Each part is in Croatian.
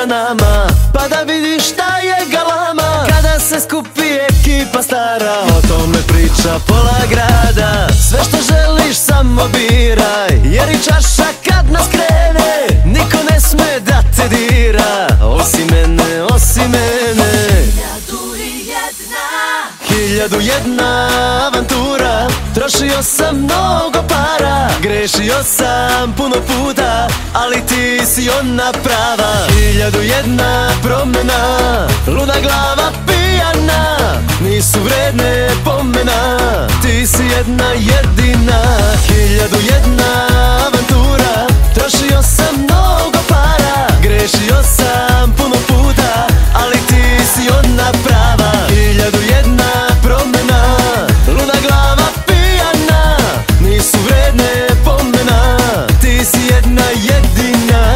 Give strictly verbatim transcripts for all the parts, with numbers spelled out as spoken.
za nama, pa da vidiš šta je galama. Kada se skupi ekipa stara, o tome priča pola grada. Sve što želiš samo biraj, jer i čaša kad nas krene, niko ne sme da te dira, osim mene, osim mene. Hiljadu i jedna, Hiljadu jedna avantura, trošio sam mnogo para, grešio sam puno puta, ali ti si ona prava. Hiljadu jedna promjena, luda glava pijana, nisu vredne pomena, ti si jedna jedina. Hiljadu jedna avantura, trošio sam mnogo para, grešio sam puno puta, ali ti si ona prava. Hiljadu jedna promjena, luda glava pijana, nisu vredne pomena, ti si jedna jedina.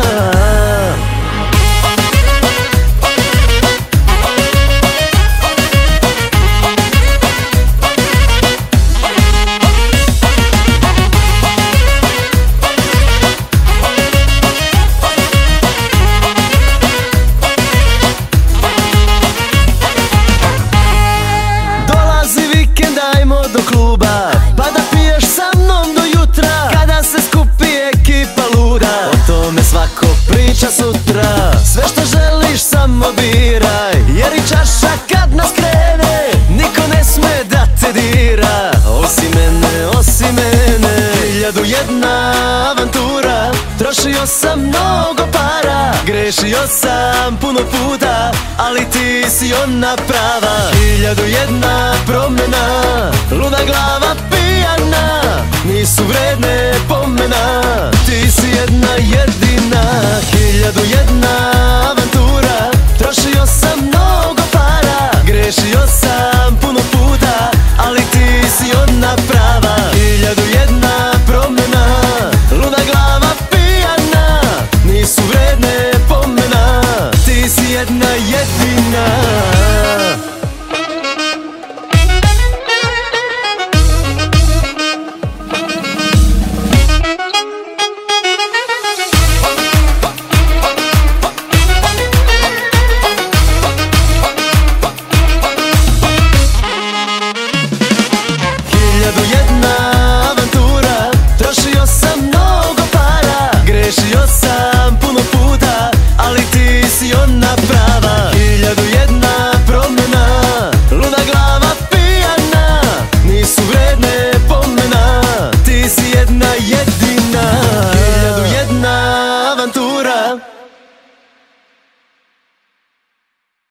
Dajmo do kluba, pa da piješ sa mnom do jutra. Kada se skupi ekipa luda, o tome svako priča sutra. Sve što želiš samo biraj, jer i čaša kad nas krene, niko ne sme da te dira, osim mene, osim mene. Hiljadu jedna avantura, trošio sam mnogo para, grešio sam puno puta, ali ti si ona prava. Hiljadu jedna promjena, luda glava pijana, nisu vredne pomena, ti si jedna jedina. Hiljadu jedna